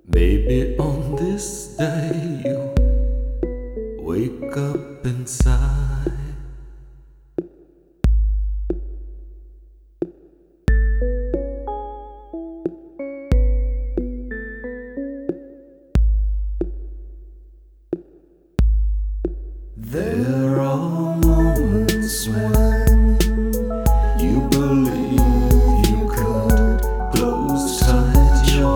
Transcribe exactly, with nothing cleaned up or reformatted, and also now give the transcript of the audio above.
Maybe on this day you wake up inside. There are moments when